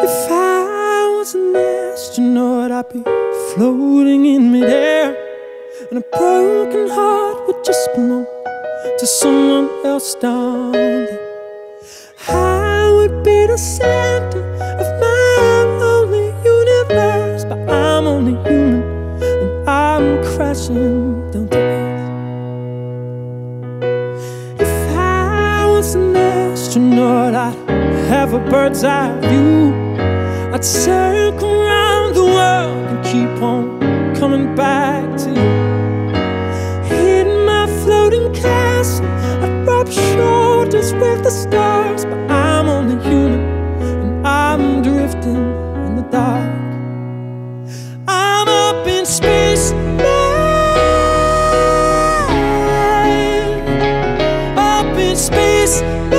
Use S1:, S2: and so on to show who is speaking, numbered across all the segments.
S1: If I was an astronaut, I'd be floating in midair, and a broken heart would just belong to someone else down there. I would be the center of my lonely universe, but I'm only human and I'm crashing down to earth. If I was an astronaut, I'd have a bird's eye view. I'd circle around the world and keep on coming back to you. In my floating castle, I'd rub shoulders with the stars, but I'm only human and I'm drifting in the dark. I'm up in space now, up in space now.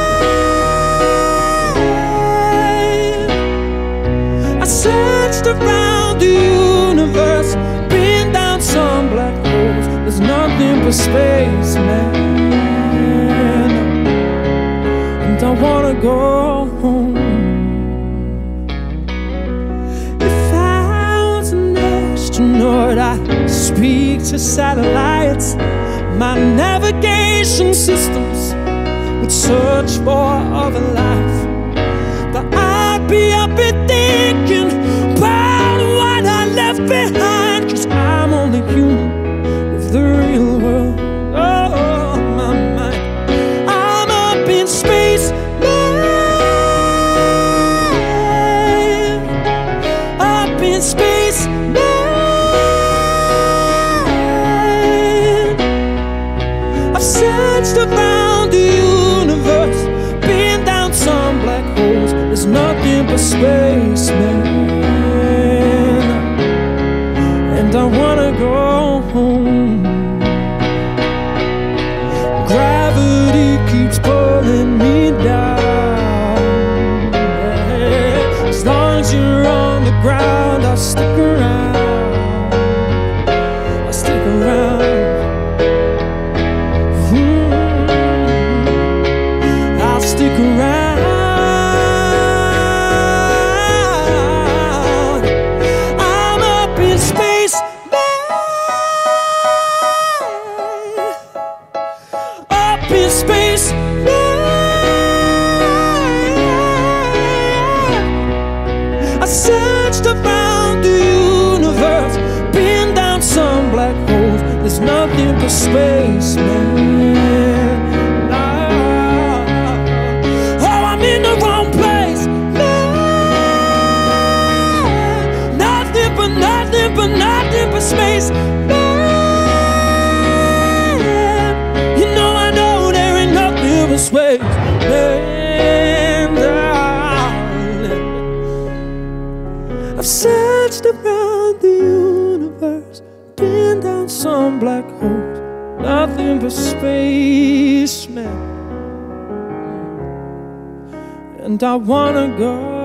S1: I searched around the universe, been down some black holes. There's nothing but space, man, and I wanna go home. If I was an astronaut, I'd speak to satellites. My navigation systems would search for other life, but I'd be up here thinking about what I left behind, 'cause I'm only human with the real world on my mind. I'm up in space now, up in space now. I've searched around the universe, been down some black holes. There's nothing but space, man, and I wanna go home. Gravity keeps pulling me down, yeah. As long as you're on the ground, I'll stick around, I'll stick around. I'll stick around. I'm up in space now, up in space now. I searched around the universe, been down some black holes. There's nothing but space, man. Oh, I'm in the wrong place now. Nothing but nothing but nothing but space, man. You know I know there ain't nothing but space, man, darling. I've searched around the universe, been down some black holes. Nothing but space, man, and I wanna go